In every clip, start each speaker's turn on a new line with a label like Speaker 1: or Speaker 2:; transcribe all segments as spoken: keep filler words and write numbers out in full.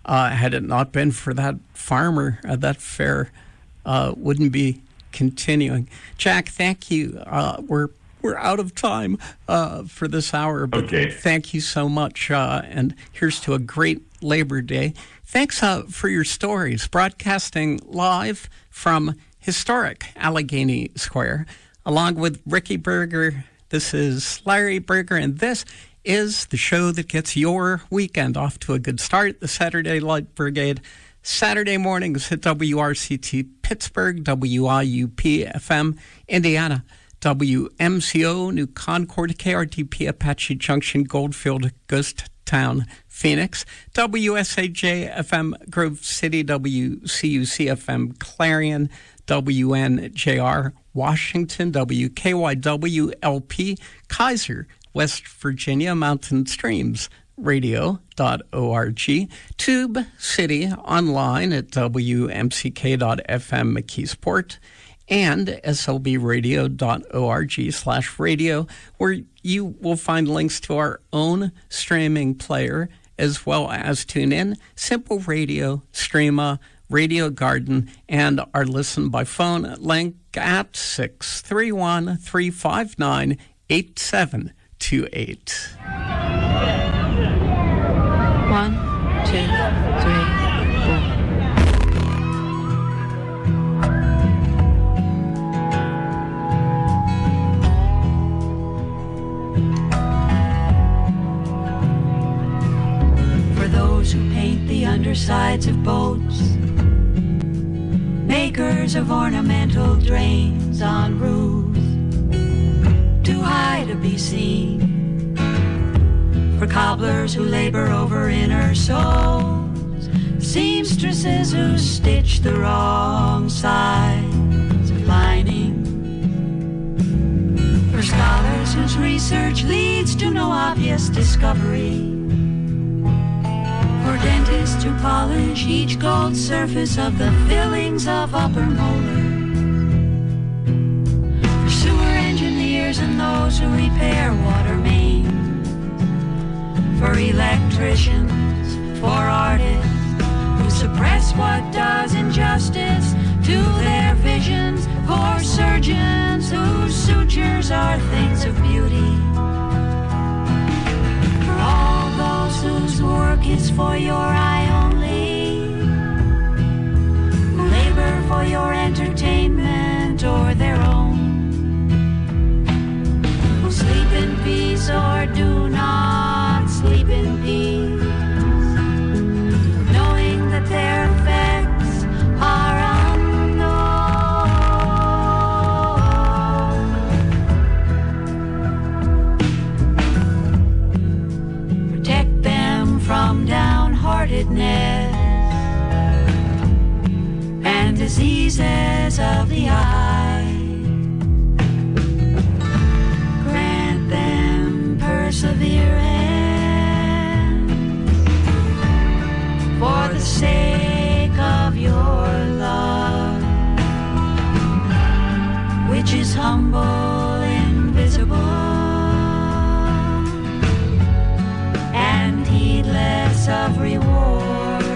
Speaker 1: Uh, had it not been for that farmer, uh, that fair uh, wouldn't be continuing. Jack, thank you. Uh, we're we're out of time uh, for this hour, but
Speaker 2: okay.
Speaker 1: Thank you so much. Uh, and here's to a great Labor Day. Thanks uh, for your stories. Broadcasting live from historic Allegheny Square, along with Ricky Berger. This is Larry Berger, and this is the show that gets your weekend off to a good start. The Saturday Light Brigade, Saturday mornings at W R C T Pittsburgh, W I U P F M Indiana, W M C O New Concord, K R T P Apache Junction, Goldfield, Ghost Town, Phoenix, W S A J F M Grove City, W C U C F M Clarion, W N J R Washington, W K Y W L P Kaiser, West Virginia, Mountain Streams radio dot org, Tube City online at W M C K dot F M McKeesport, and S L B radio dot org slash radio, where you will find links to our own streaming player, as well as TuneIn, Simple Radio, Streama, Radio Garden, and our Listen by Phone link at six three one, three five nine, eight seven two eight.
Speaker 3: One, two, three, four.
Speaker 4: For those who paint the undersides of boats, makers of ornamental drains on roofs, too high to be seen, for cobblers who labor over inner souls, seamstresses who stitch the wrong sides of lining, for scholars whose research leads to no obvious discovery, for dentists who polish each gold surface of the fillings of upper molars, for sewer engineers and those who repair water mains, for electricians, for artists who suppress what does injustice to their visions, for surgeons whose sutures are things of beauty, for all those whose work is for your eye only, who labor for your entertainment or their own, who sleep in peace or do not sleep in peace, knowing that their effects are unknown. Protect them from downheartedness and diseases of the eye. Grant them perseverance for the sake of your love, which is humble, invisible, and heedless of reward.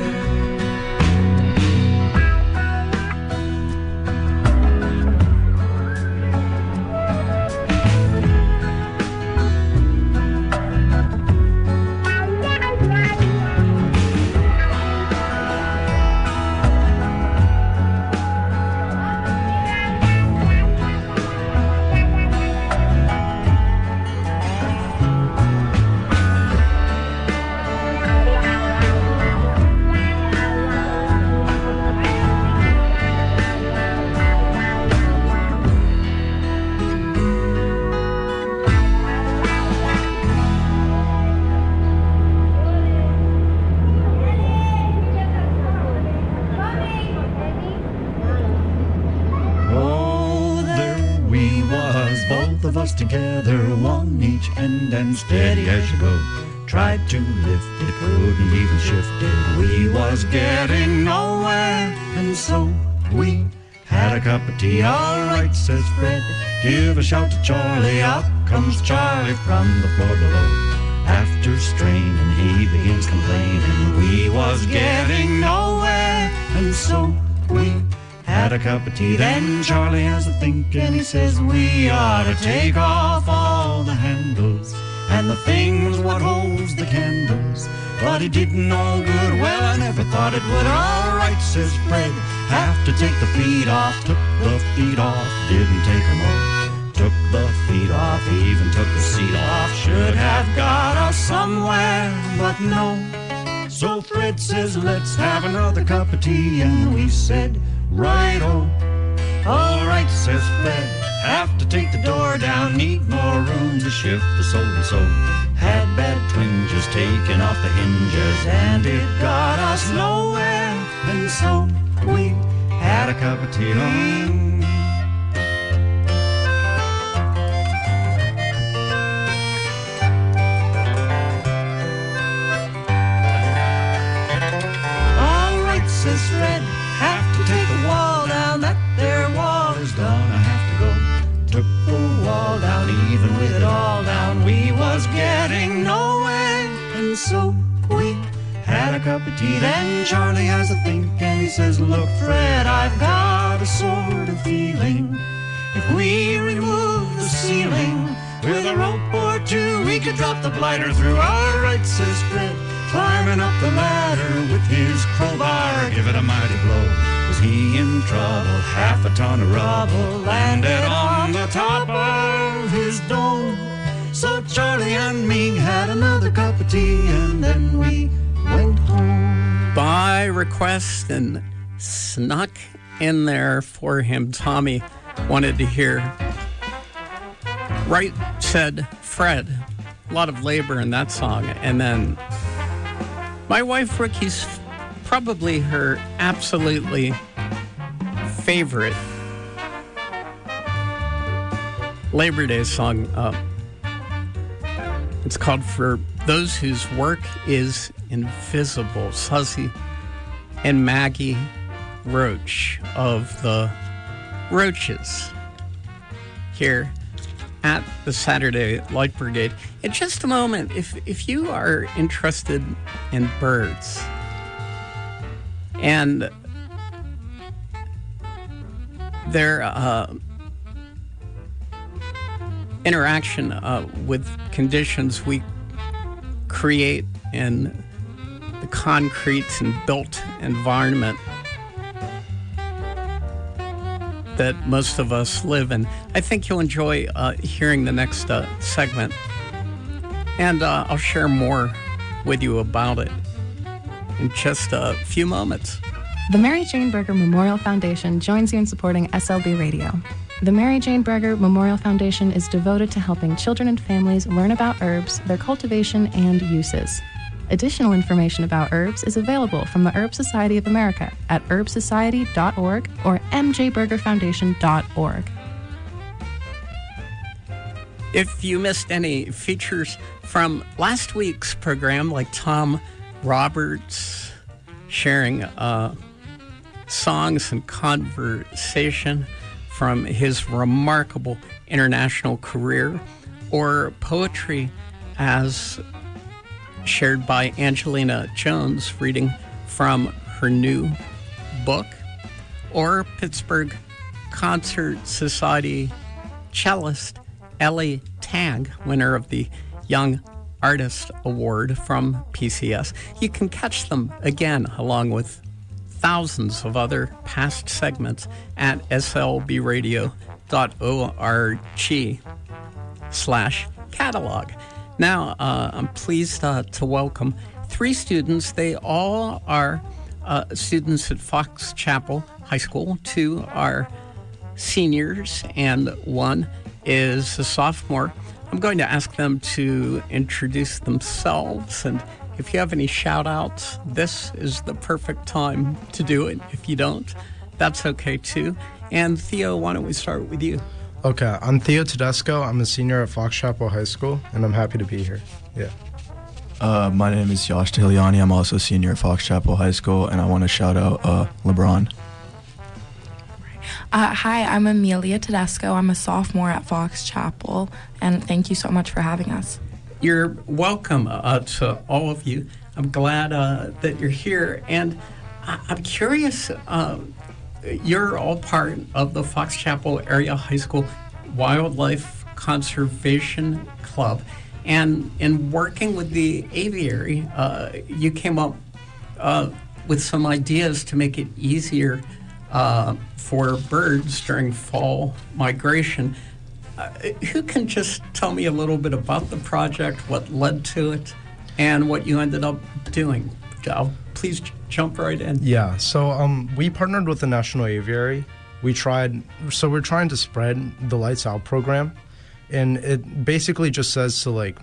Speaker 5: Together, one each end and steady as you go. Tried to lift it, couldn't even shift it. We was getting nowhere, and so we had a cup of tea. All right, says Fred, give a shout to Charlie. Up comes Charlie from the floor below. After straining, he begins complaining. We was getting so we had a cup of tea. Then Charlie has a think and he says we ought to take off all the handles and the things what holds the candles. But it didn't know good. Well, I never thought it would. All right, says Fred, have to take the feet off. Took the feet off, didn't take them off. Took the feet off, even took the seat off. Should have got us somewhere, but no. So Fred says, let's have another cup of tea. And we said, right-o. All right, says Fred, have to take the door down. Need more room to shift the so-and-so. Had bad twinges taken off the hinges, and it got us nowhere. And so we had a cup of tea. Mm. Says Fred, have to take the wall down. That there wall is done. I have to go. Took the wall down, even with it all down. We was getting nowhere, and so we had a cup of tea. Then Charlie has a think, and he says, look, Fred, I've got a sort of feeling. If we remove the ceiling with a rope or two, we could drop the blighter through. All right, says Fred, climbing up the ladder with his crowbar, give it a mighty blow. Was he in trouble? Half a ton of rubble landed on the top of his dome. So Charlie and me had another cup of tea, and then we went home.
Speaker 1: By request and snuck in there for him, Tommy wanted to hear Right Said Fred. A lot of labor in that song. And then my wife, Ricky's probably her absolutely favorite Labor Day song. Uh, it's called For Those Whose Work Is Invisible. Suzy and Maggie Roach of the Roaches here at the Saturday Light Brigade. In just a moment, if if you are interested in birds and their uh, interaction uh, with conditions we create in the concrete and built environment that most of us live in, I think you'll enjoy uh, hearing the next uh, segment. And uh, I'll share more with you about it in just a few moments.
Speaker 2: The Mary Jane Berger Memorial Foundation joins you in supporting S L B Radio. The Mary Jane Berger Memorial Foundation is devoted to helping children and families learn about herbs, their cultivation, and uses. Additional information about herbs is available from the Herb Society of America at herb society dot org or m j berger foundation dot org.
Speaker 1: If you missed any features from last week's program, like Tom Roberts sharing uh, songs and conversation from his remarkable international career, or poetry as shared by Angelina Jones, reading from her new book, or Pittsburgh Concert Society cellist Ellie Tagg, winner of the Young Artist Award from P C S. You can catch them again, along with thousands of other past segments, at s l b radio dot org slash catalog. Now, uh, I'm pleased uh, to welcome three students. They all are uh, students at Fox Chapel High School. Two are seniors, and one is a sophomore. I'm going to ask them to introduce themselves, and if you have any shout-outs, this is the perfect time to do it. If you don't, that's okay, too. And Theo, why don't we start with you?
Speaker 6: Okay, I'm Theo Tedesco. I'm a senior at Fox Chapel High School, and I'm happy to be here. Yeah.
Speaker 7: Uh, my name is Yash Tahiliani. I'm also a senior at Fox Chapel High School, and I want to shout out uh, LeBron.
Speaker 8: Uh, hi, I'm Amelia Tedesco. I'm a sophomore at Fox Chapel, and thank you so much for having us.
Speaker 1: You're welcome uh, to all of you. I'm glad uh, that you're here. And I- I'm curious. Uh, you're all part of the Fox Chapel Area High School Wildlife Conservation Club, and in working with the aviary, uh, you came up uh, with some ideas to make it easier uh, for birds during fall migration. Uh, who can just tell me a little bit about the project, what led to it, and what you ended up doing? I'll please j- jump right in.
Speaker 6: Yeah, so um, we partnered with the National Aviary. We tried, so we're trying to spread the Lights Out program, and it basically just says to like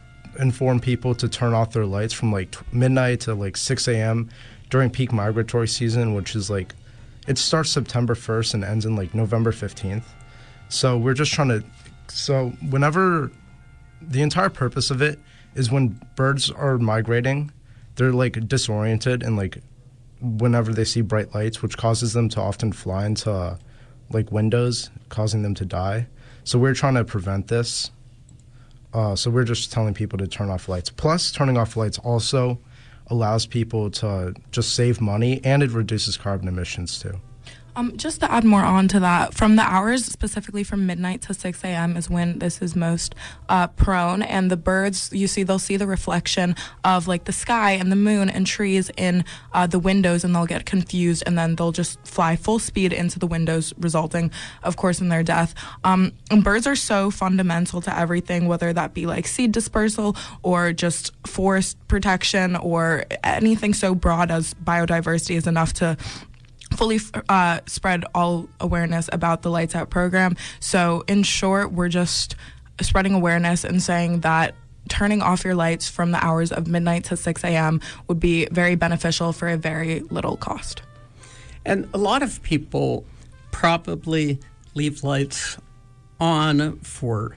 Speaker 6: inform people to turn off their lights from like t- midnight to like six a.m. during peak migratory season, which is like, it starts September first and ends in like November fifteenth. So we're just trying to, so whenever, the entire purpose of it is when birds are migrating, they're like disoriented and like whenever they see bright lights, which causes them to often fly into uh, like windows, causing them to die. So we're trying to prevent this. Uh, so we're just telling people to turn off lights. Plus, turning off lights also allows people to just save money, and it reduces carbon emissions too.
Speaker 8: Um, just to add more on to that, from the hours specifically from midnight to six a.m. is when this is most uh, prone, and the birds, you see, they'll see the reflection of like the sky and the moon and trees in uh, the windows, and they'll get confused, and then they'll just fly full speed into the windows, resulting, of course, in their death. Um, and birds are so fundamental to everything, whether that be like seed dispersal or just forest protection or anything so broad as biodiversity is enough to fully uh, spread all awareness about the Lights Out program. So in short, we're just spreading awareness and saying that turning off your lights from the hours of midnight to six a.m. would be very beneficial for a very little cost.
Speaker 1: And a lot of people probably leave lights on for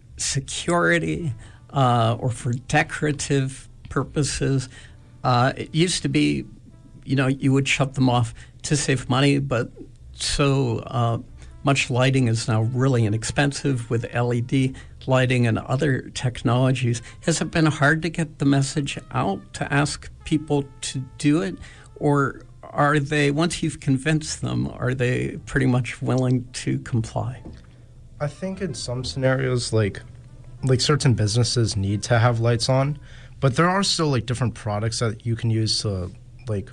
Speaker 1: security uh, or for decorative purposes. Uh, it used to be, you know, you would shut them off to save money, but so uh, much lighting is now really inexpensive with L E D lighting and other technologies. Has it been hard to get the message out to ask people to do it? Or are they, once you've convinced them, are they pretty much willing to comply?
Speaker 6: I think in some scenarios, like like certain businesses need to have lights on, but there are still like different products that you can use to like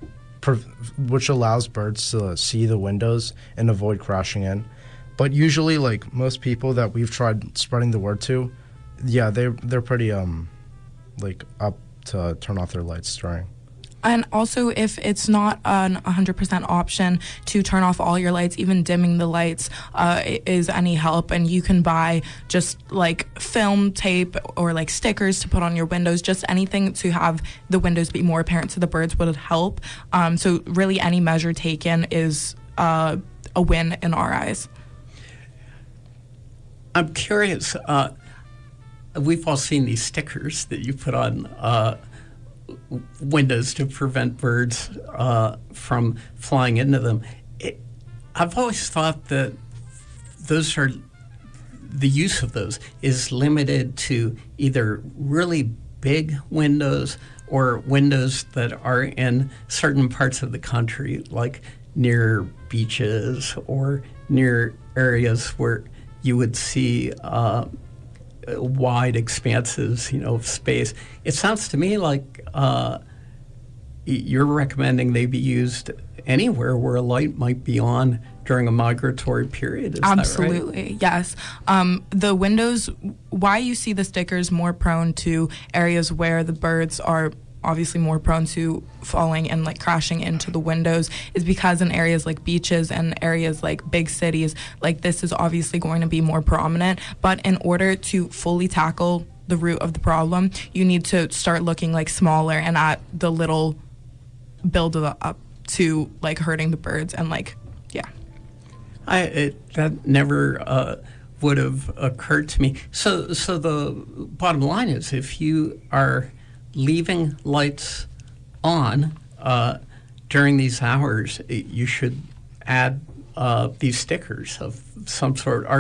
Speaker 6: which allows birds to see the windows and avoid crashing in. But usually, like most people that we've tried spreading the word to, yeah, they they're pretty um like up to turn off their lights during.
Speaker 8: And also, if it's not an one hundred percent option to turn off all your lights, even dimming the lights uh, is any help. And you can buy just like film tape or like stickers to put on your windows, just anything to have the windows be more apparent to the birds would help. Um, so really any measure taken is uh, a win in our eyes.
Speaker 1: I'm curious, uh, we've all seen these stickers that you put on uh, windows to prevent birds uh, from flying into them. It, I've always thought that those are, the use of those is limited to either really big windows or windows that are in certain parts of the country, like near beaches or near areas where you would see uh, wide expanses, you know, of space. It sounds to me like uh, you're recommending they be used anywhere where a light might be on during a migratory period. Is
Speaker 8: Absolutely,
Speaker 1: that right?
Speaker 8: Yes. Um, the windows, why you see the stickers more prone to areas where the birds are obviously more prone to falling and like crashing into the windows is because in areas like beaches and areas like big cities, like this is obviously going to be more prominent. But in order to fully tackle the root of the problem, you need to start looking like smaller and at the little build up to like hurting the birds and like, yeah.
Speaker 1: I it, that never uh, would have occurred to me. So, so the bottom line is, if you are leaving lights on uh, during these hours, you should add uh, these stickers of some sort. Are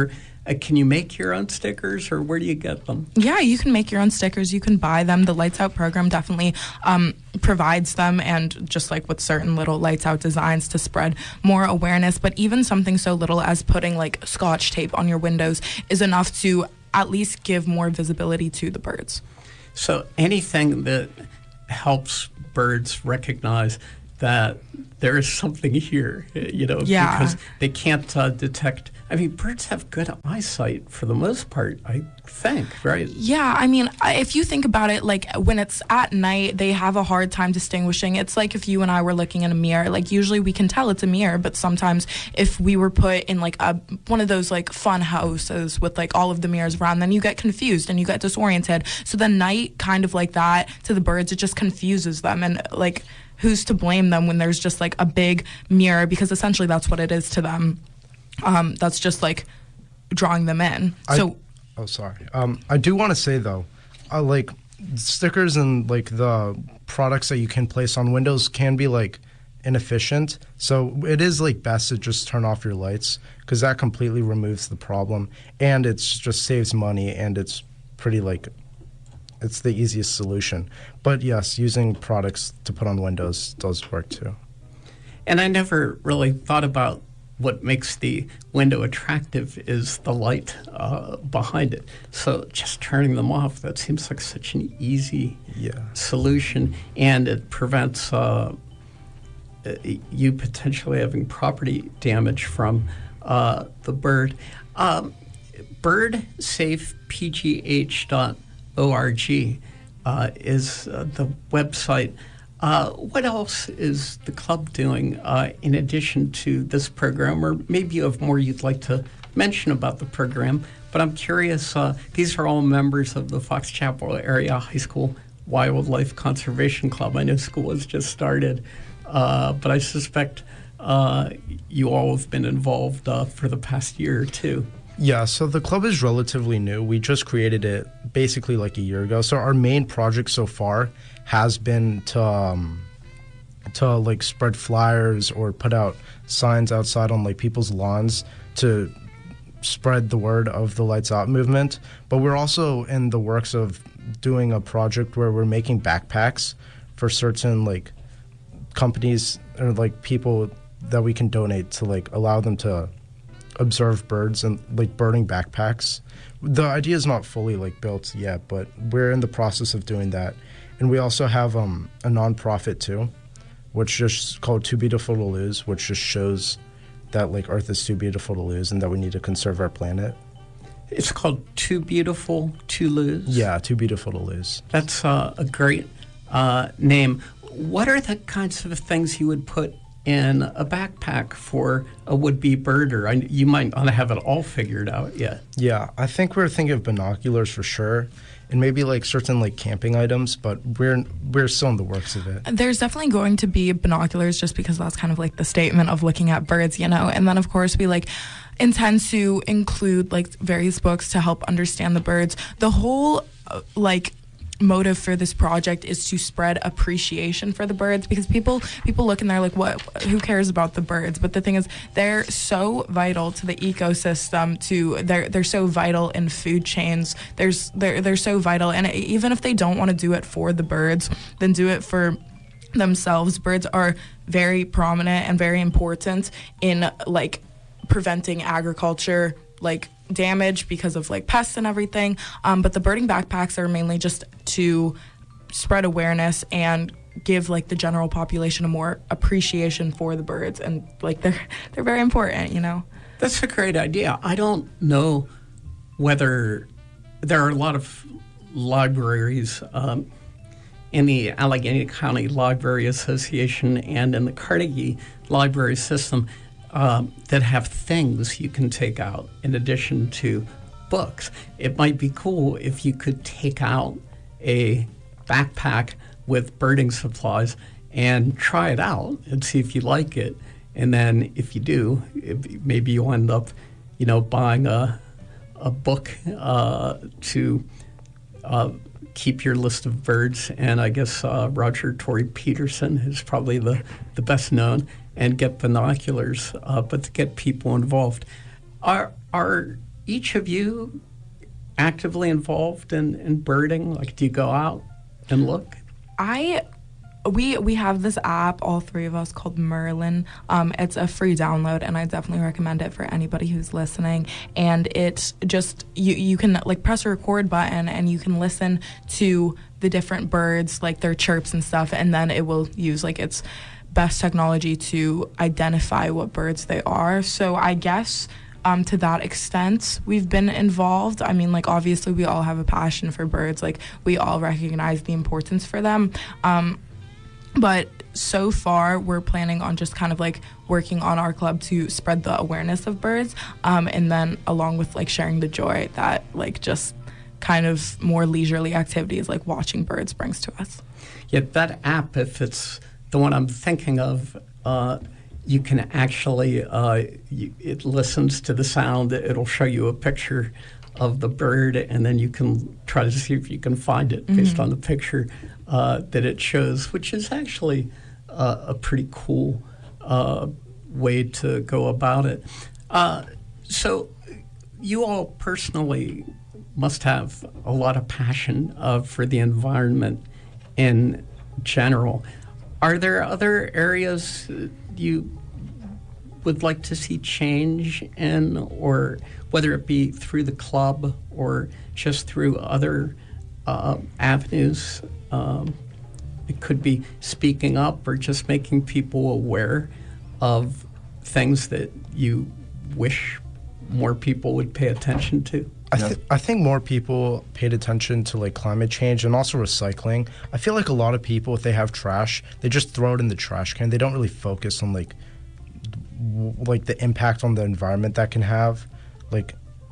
Speaker 1: Uh, can you make your own stickers, or where do you get them?
Speaker 8: Yeah, you can make your own stickers. You can buy them. The Lights Out program definitely um, provides them, and just like with certain little Lights Out designs to spread more awareness. But even something so little as putting like Scotch tape on your windows is enough to at least give more visibility to the birds.
Speaker 1: So anything that helps birds recognize that there is something here, you know,
Speaker 8: yeah.
Speaker 1: because they can't uh, detect. I mean, birds have good eyesight for the most part, I think, right?
Speaker 8: Yeah, I mean, if you think about it, like when it's at night, they have a hard time distinguishing. It's like if you and I were looking in a mirror, like usually we can tell it's a mirror, but sometimes if we were put in like a one of those like fun houses with like all of the mirrors around, then you get confused and you get disoriented. So the night kind of like that to the birds, it just confuses them, and like who's to blame them when there's just like a big mirror, because essentially that's what it is to them. Um, that's just like drawing them in.
Speaker 6: I,
Speaker 8: so,
Speaker 6: oh, sorry. Um, I do want to say though, uh, like stickers and like the products that you can place on windows can be like inefficient. So it is like best to just turn off your lights, because that completely removes the problem, and it's just saves money, and it's pretty like it's the easiest solution. But yes, using products to put on windows does work too.
Speaker 1: And I never really thought about what makes the window attractive is the light uh, behind it. So just turning them off, that seems like such an easy
Speaker 6: yeah.
Speaker 1: solution, and it prevents uh, you potentially having property damage from uh, the bird. Um, bird safe p g h dot org uh, is uh, the website. Uh, what else is the club doing uh, in addition to this program? Or maybe you have more you'd like to mention about the program, but I'm curious, uh, these are all members of the Fox Chapel Area High School Wildlife Conservation Club. I know school has just started, uh, but I suspect uh, you all have been involved uh, for the past year or two.
Speaker 6: Yeah, so the club is relatively new. We just created it basically like a year ago. So our main project so far has been to um, to like spread flyers or put out signs outside on like people's lawns to spread the word of the Lights Out movement. But we're also in the works of doing a project where we're making backpacks for certain like companies or like people that we can donate to like allow them to observe birds, and like birding backpacks. The idea is not fully like built yet, but we're in the process of doing that. And we also have um, a nonprofit too, which just called Too Beautiful to Lose, which just shows that like Earth is too beautiful to lose and that we need to conserve our planet.
Speaker 1: It's called Too Beautiful to Lose?
Speaker 6: Yeah, Too Beautiful to Lose.
Speaker 1: That's uh, a great uh, name. What are the kinds of things you would put in a backpack for a would-be birder? I, you might not have it all figured out yet.
Speaker 6: Yeah, I think we're thinking of binoculars for sure, and maybe like certain like camping items, but we're we're still in the works of it.
Speaker 8: There's definitely going to be binoculars, just because that's kind of like the statement of looking at birds, you know. And then of course we like intend to include like various books to help understand the birds. The whole uh, like motive for this project is to spread appreciation for the birds, because people people look and they're like, what who cares about the birds? But the thing is, they're so vital to the ecosystem, to they're they're so vital in food chains. There's they're they're so vital, and even if they don't want to do it for the birds, then do it for themselves. Birds are very prominent and very important in like preventing agriculture like damage because of like pests and everything, um, but the birding backpacks are mainly just to spread awareness and give like the general population a more appreciation for the birds, and like they're they're very important, you know.
Speaker 1: That's a great idea. I don't know whether there are a lot of libraries um, in the Allegheny County Library Association and in the Carnegie Library System Um, that have things you can take out in addition to books. It might be cool if you could take out a backpack with birding supplies and try it out and see if you like it. And then if you do, if, maybe you'll end up, you know, buying a a book uh, to uh, keep your list of birds. And I guess uh, Roger Tory Peterson is probably the, the best known. And get binoculars, uh, but to get people involved. Are are each of you actively involved in, in birding? Like, do you go out and look?
Speaker 8: I we we have this app, all three of us, called Merlin. Um, it's a free download, and I definitely recommend it for anybody who's listening. And it just you you can like press a record button, and you can listen to the different birds, like their chirps and stuff, and then it will use like its best technology to identify what birds they are. So I guess um, to that extent, we've been involved. I mean, like, obviously we all have a passion for birds. Like, we all recognize the importance for them. Um, but so far, we're planning on just kind of like working on our club to spread the awareness of birds. Um, and then along with like sharing the joy that like just kind of more leisurely activities like watching birds brings to us.
Speaker 1: Yeah, that app, if it's the one I'm thinking of, uh, you can actually, uh, you, it listens to the sound. It'll show you a picture of the bird, and then you can try to see if you can find it based mm-hmm. on the picture uh, that it shows, which is actually uh, a pretty cool uh, way to go about it. Uh, so you all personally must have a lot of passion uh, for the environment in general. Are there other areas you would like to see change in, or whether it be through the club or just through other uh, avenues? Um, it could be speaking up or just making people aware of things that you wish more people would pay attention to.
Speaker 6: I, th- I think more people paid attention to like climate change and also recycling. I feel like a lot of people, if they have trash, they just throw it in the trash can. They don't really focus on like w- like the impact on the environment that can have. Like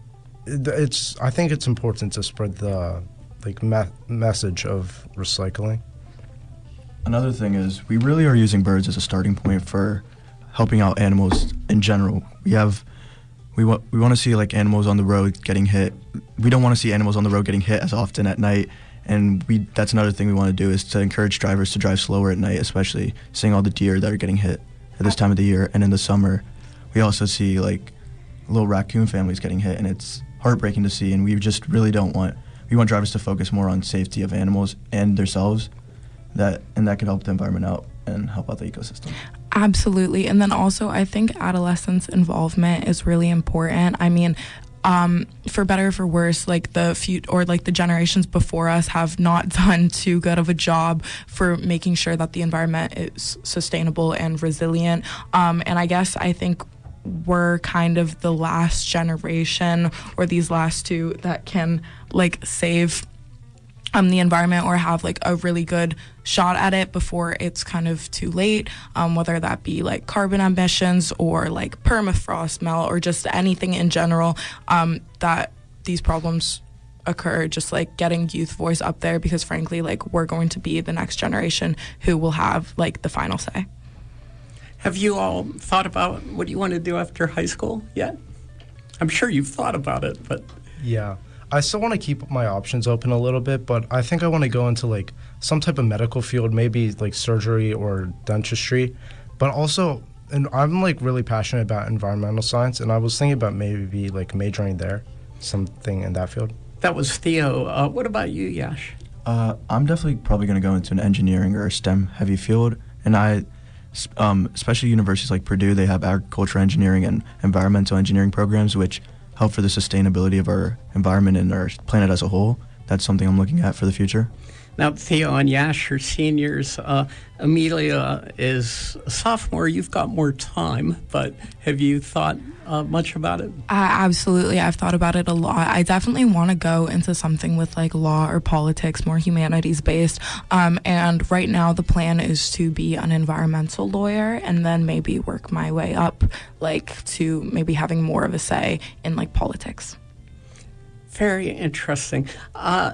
Speaker 6: it's, I think it's important to spread the like me- message of recycling.
Speaker 7: Another thing is we really are using birds as a starting point for helping out animals in general. We have We want we want to see like animals on the road getting hit. We don't want to see animals on the road getting hit as often at night, and we that's another thing we want to do is to encourage drivers to drive slower at night, especially seeing all the deer that are getting hit at this time of the year. And in the summer, we also see like little raccoon families getting hit, and it's heartbreaking to see. And we just really don't want we want drivers to focus more on safety of animals and themselves, that and that can help the environment out and help out the ecosystem.
Speaker 8: Absolutely. And then also I think adolescents' involvement is really important. I mean, um, for better or for worse, like the few or like the generations before us have not done too good of a job for making sure that the environment is sustainable and resilient. Um, and I guess I think we're kind of the last generation, or these last two, that can like save Um, the environment or have like a really good shot at it before it's kind of too late, um, whether that be like carbon emissions or like permafrost melt or just anything in general, um, that these problems occur. Just like getting youth voice up there, because frankly, like we're going to be the next generation who will have like the final say.
Speaker 1: Have you all thought about what you want to do after high school yet? I'm sure you've thought about it, but
Speaker 6: yeah. I still want to keep my options open a little bit, but I think I want to go into like some type of medical field, maybe like surgery or dentistry. But also, and I'm like really passionate about environmental science, and I was thinking about maybe like majoring there, something in that field.
Speaker 1: That was Theo. Uh, what about you, Yash?
Speaker 7: Uh, I'm definitely probably going to go into an engineering or a STEM heavy field, and I, um, especially universities like Purdue, they have agriculture engineering and environmental engineering programs, which help for the sustainability of our environment and our planet as a whole. That's something I'm looking at for the future.
Speaker 1: Now, Theo and Yash are seniors. Uh, Amelia is a sophomore. You've got more time, but have you thought uh, much about it?
Speaker 8: Uh, absolutely. I've thought about it a lot. I definitely want to go into something with like law or politics, more humanities based. Um, and right now the plan is to be an environmental lawyer and then maybe work my way up like to maybe having more of a say in like politics.
Speaker 1: Very interesting. Uh,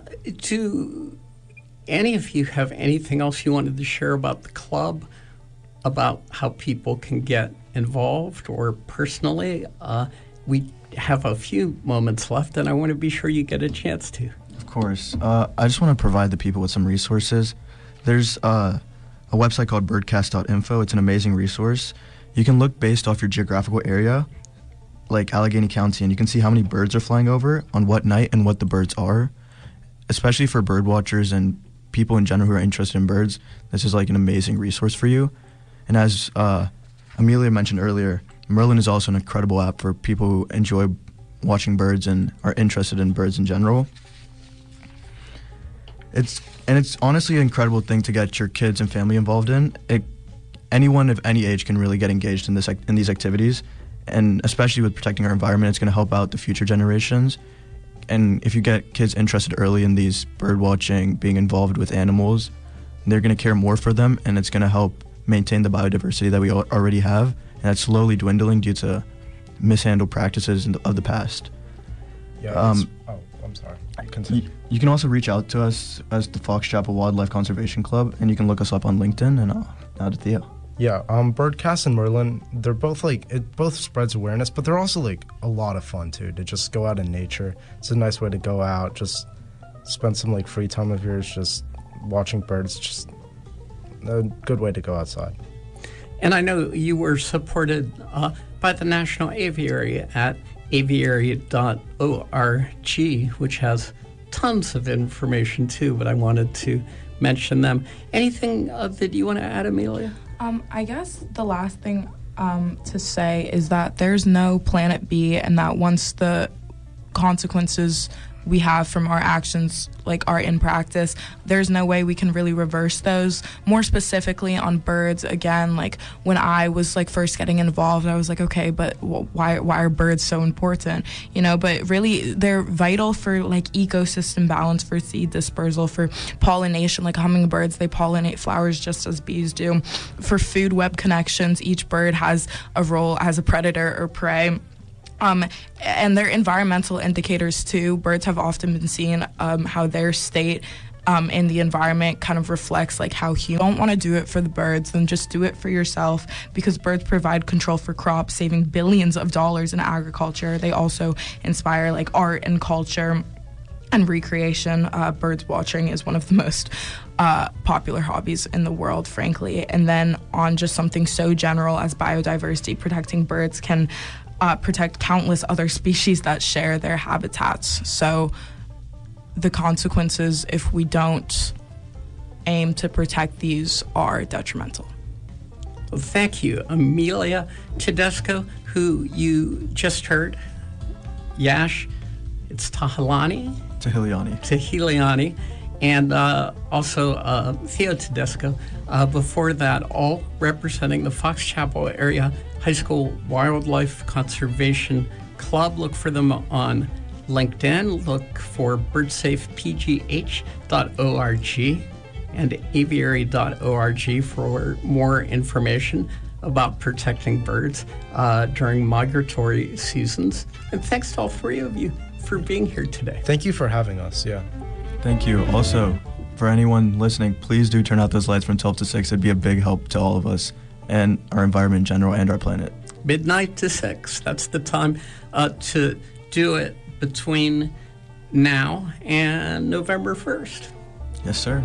Speaker 1: do any of you have anything else you wanted to share about the club, about how people can get involved, or personally? Uh, we have a few moments left, and I want to be sure you get a chance to.
Speaker 7: Of course. Uh, I just want to provide the people with some resources. There's uh, a website called birdcast dot info. It's an amazing resource. You can look based off your geographical area like Allegheny County, and you can see how many birds are flying over on what night and what the birds are. Especially for bird watchers and people in general who are interested in birds, this is like an amazing resource for you. And as uh, Amelia mentioned earlier, Merlin is also an incredible app for people who enjoy watching birds and are interested in birds in general. It's and it's honestly an incredible thing to get your kids and family involved in. It, anyone of any age can really get engaged in this in these activities, and especially with protecting our environment, it's going to help out the future generations. And if you get kids interested early in these bird watching, being involved with animals, they're going to care more for them, and it's going to help maintain the biodiversity that we al- already have, and that's slowly dwindling due to mishandled practices in the, of the past.
Speaker 6: Yeah.
Speaker 7: Um,
Speaker 6: oh, I'm sorry. Continue.
Speaker 7: You, you can also reach out to us as the Fox Chapel Wildlife Conservation Club, and you can look us up on LinkedIn. And uh, now to Theo.
Speaker 6: Yeah, um, Birdcast and Merlin, they're both like, it both spreads awareness, but they're also like a lot of fun too, to just go out in nature. It's a nice way to go out, just spend some like free time of yours just watching birds, just a good way to go outside.
Speaker 1: And I know you were supported uh, by the National Aviary at aviary dot org, which has tons of information too, but I wanted to mention them. Anything uh, that you want to add, Amelia?
Speaker 8: Um, I guess the last thing um, to say is that there's no planet B, and that once the consequences we have from our actions like are in practice, there's no way we can really reverse those. More specifically on birds, again, like when I was like first getting involved, I was like, okay, but why why are birds so important, you know? But really they're vital for like ecosystem balance, for seed dispersal, for pollination. Like hummingbirds, they pollinate flowers just as bees do. For food web connections, each bird has a role as a predator or prey. Um, and they're environmental indicators too. Birds have often been seen um, how their state um, in the environment kind of reflects like how you don't want to do it for the birds, then just do it for yourself, because birds provide control for crops, saving billions of dollars in agriculture. They also inspire like art and culture and recreation. Uh, birds watching is one of the most uh, popular hobbies in the world, frankly. And then on just something so general as biodiversity, protecting birds can Uh, protect countless other species that share their habitats. So the consequences if we don't aim to protect these are detrimental.
Speaker 1: Well, thank you, Amelia Tedesco, who you just heard. Yash, it's Tahilani.
Speaker 7: Tahiliani.
Speaker 1: Tahiliani. And uh, also uh, Theo Tedesco. Uh, before that, all representing the Fox Chapel area High School Wildlife Conservation Club. Look for them on LinkedIn. Look for bird safe p g h dot org and aviary dot org for more information about protecting birds uh, during migratory seasons. And thanks to all three of you for being here today.
Speaker 6: Thank you for having us, yeah.
Speaker 7: Thank you. Also, for anyone listening, please do turn out those lights from twelve to six. It'd be a big help to all of us and our environment in general and our planet.
Speaker 1: Midnight to six. That's the time uh, to do it between now and November first.
Speaker 7: Yes, sir.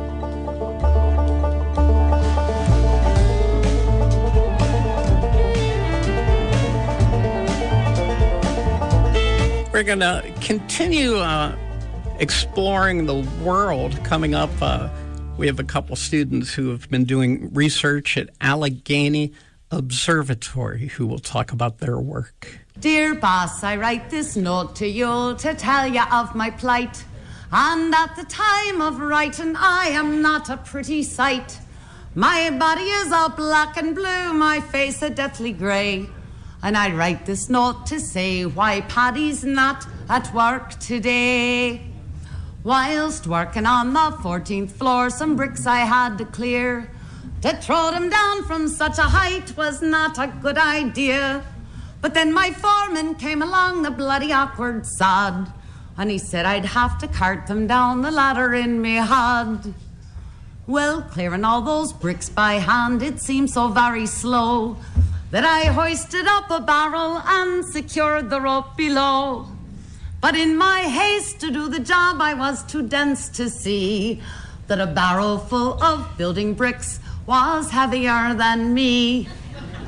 Speaker 1: We're going to continue uh, exploring the world. Coming up, uh, we have a couple students who have been doing research at Allegheny Observatory who will talk about their work.
Speaker 9: Dear boss, I write this note to you to tell you of my plight. And at the time of writing, I am not a pretty sight. My body is all black and blue, my face a deathly grey. And I write this note to say why Paddy's not at work today. Whilst working on the fourteenth floor, some bricks I had to clear. To throw them down from such a height was not a good idea. But then my foreman came along, the bloody awkward sod, and he said I'd have to cart them down the ladder in me hod. Well, clearing all those bricks by hand, it seemed so very slow that I hoisted up a barrel and secured the rope below. But in my haste to do the job, I was too dense to see that a barrel full of building bricks was heavier than me.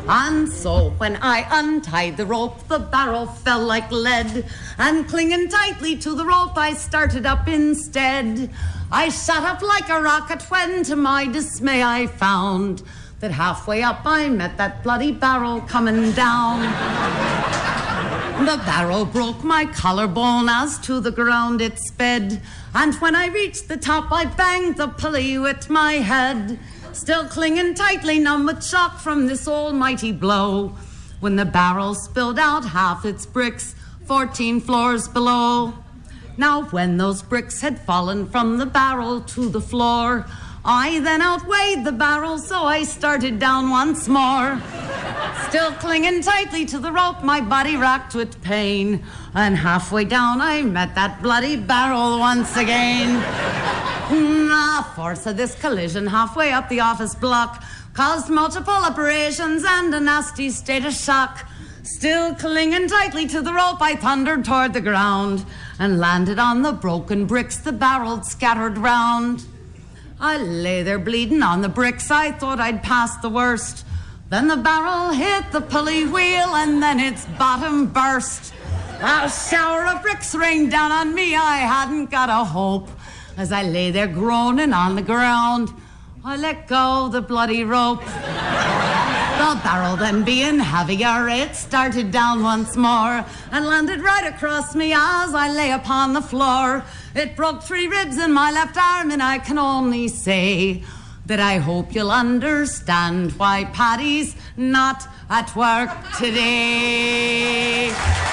Speaker 9: And so when I untied the rope, the barrel fell like lead, and clinging tightly to the rope, I started up instead. I shot up like a rocket when, to my dismay, I found that halfway up I met that bloody barrel coming down. The barrel broke my collarbone as to the ground it sped, and when I reached the top, I banged the pulley with my head. Still clinging tightly, numb with shock from this almighty blow, when the barrel spilled out half its bricks, fourteen floors below. Now when those bricks had fallen from the barrel to the floor, I then outweighed the barrel, so I started down once more. Still clinging tightly to the rope, my body racked with pain, and halfway down I met that bloody barrel once again. The force of this collision halfway up the office block caused multiple abrasions and a nasty state of shock. Still clinging tightly to the rope, I thundered toward the ground and landed on the broken bricks the barrel scattered round. I lay there bleeding on the bricks, I thought I'd passed the worst. Then the barrel hit the pulley wheel and then its bottom burst. A shower of bricks rained down on me, I hadn't got a hope. As I lay there groaning on the ground, I let go the bloody rope. The barrel then being heavier, it started down once more and landed right across me as I lay upon the floor. It broke three ribs in my left arm, and I can only say that I hope you'll understand why Paddy's not at work today.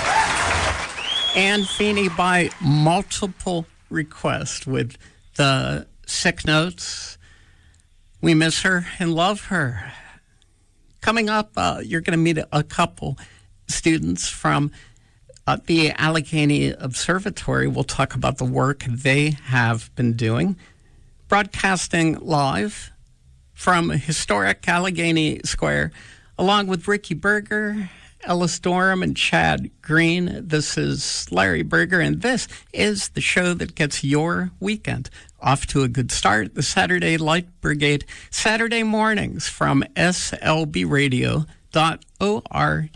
Speaker 1: Anne Feeney, by multiple requests with the sick notes. We miss her and love her. Coming up, uh, you're going to meet a, a couple students from uh, the Allegheny Observatory. We'll talk about the work they have been doing. Broadcasting live from historic Allegheny Square, along with Ricky Berger, Ellis Dorham, and Chad Green. This is Larry Berger, and this is the show that gets your weekend off to a good start. The Saturday Light Brigade, Saturday mornings from S L B radio dot org.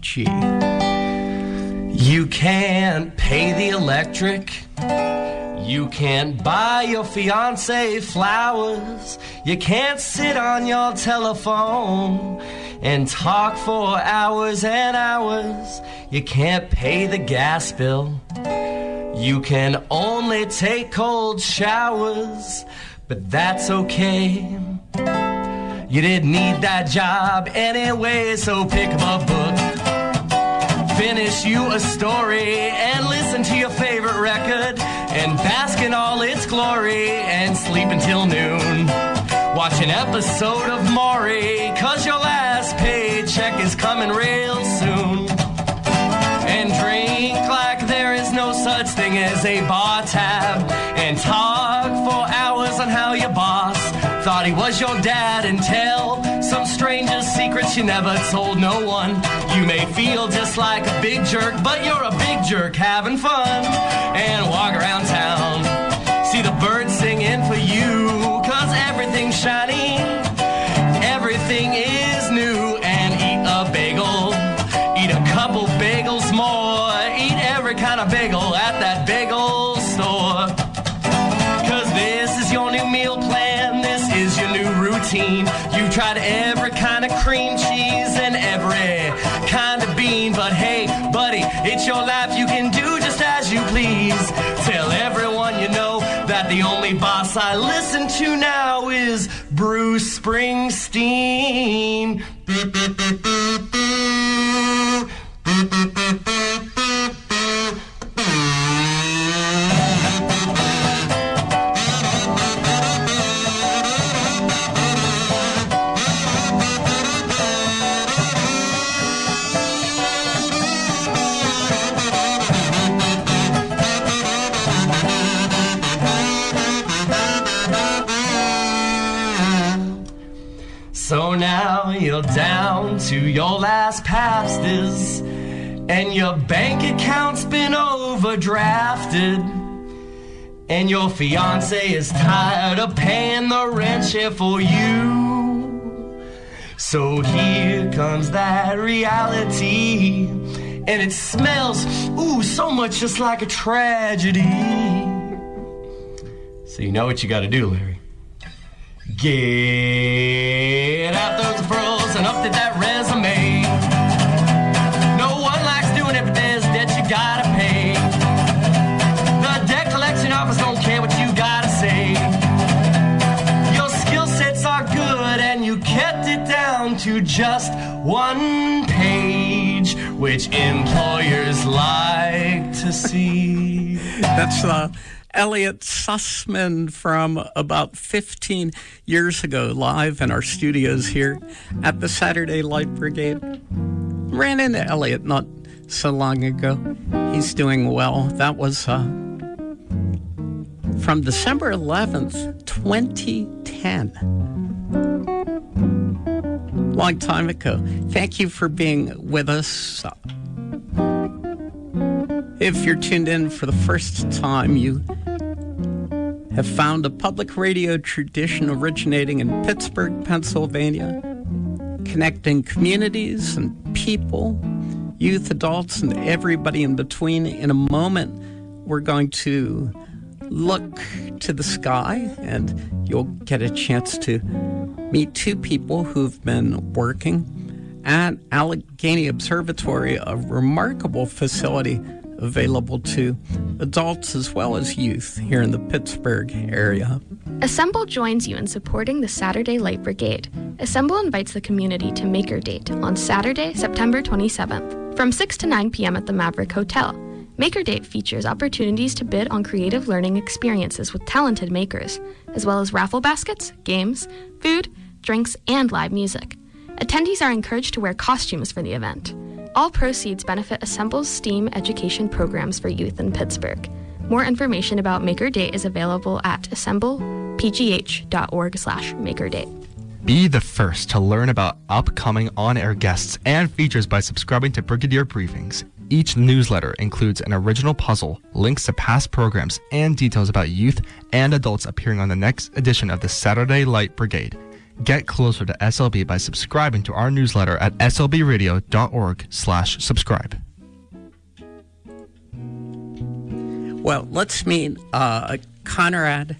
Speaker 10: You can't pay the electric. You can't buy your fiancé flowers. You can't sit on your telephone and talk for hours and hours. You can't pay the gas bill. You can only take cold showers, but that's okay. You didn't need that job anyway, so pick up a book, finish you a story, and listen to your favorite record, and bask in all its glory, and sleep until noon. Watch an episode of Maury, 'cause your last paycheck is coming real soon. And drink like there is no such thing as a bar tab, and talk for hours on how your boss thought he was your dad, and tell some stranger's secrets you never told no one. You may feel just like a big jerk, but you're a big jerk having fun. And walk around town, see the birds singing for you, 'cause everything's shiny, everything is new. And eat a bagel, eat a couple bagels more, eat every kind of bagel at that bagel store. 'Cause this is your new meal plan, this is your new routine. You tried every kind of cream cheese and every kind of bean, but hey, buddy, it's your life, you can do just as you please. Tell everyone you know that the only boss I listen to now is Bruce Springsteen. So now you're down to your last pastas, and your bank account's been overdrafted, and your fiance is tired of paying the rent share for you. So here comes that reality, and it smells, ooh, so much just like a tragedy. So you know what you gotta do, Larry. Get out those frills and update that resume. No one likes doing it, but there's debt you gotta pay. The debt collection office don't care what you gotta say. Your skill sets are good and you kept it down to just one page, which employers like to see.
Speaker 1: That's uh Elliot Sussman from about fifteen years ago, live in our studios here at the Saturday Light Brigade. Ran into Elliot not so long ago. He's doing well. That was uh, from December eleventh, twenty ten. Long time ago. Thank you for being with us. If you're tuned in for the first time, you have found a public radio tradition originating in Pittsburgh, Pennsylvania, connecting communities and people, youth, adults, and everybody in between. In a moment, we're going to look to the sky, and you'll get a chance to meet two people who've been working at Allegheny Observatory, a remarkable facility available to adults as well as youth here in the Pittsburgh area.
Speaker 11: Assemble joins you in supporting the Saturday Light Brigade. Assemble invites the community to Maker Date on Saturday, September twenty-seventh, from six to nine p.m. at the Maverick Hotel. Maker Date features opportunities to bid on creative learning experiences with talented makers, as well as raffle baskets, games, food, drinks, and live music. Attendees are encouraged to wear costumes for the event. All proceeds benefit Assemble's STEAM education programs for youth in Pittsburgh. More information about Maker Date is available at assemble p g h dot org slash maker date.
Speaker 12: Be the first to learn about upcoming on-air guests and features by subscribing to Brigadier Briefings. Each newsletter includes an original puzzle, links to past programs, and details about youth and adults appearing on the next edition of the Saturday Light Brigade. Get closer to S L B by subscribing to our newsletter at s l b radio dot org slash subscribe.
Speaker 1: Well, let's meet uh, Conrad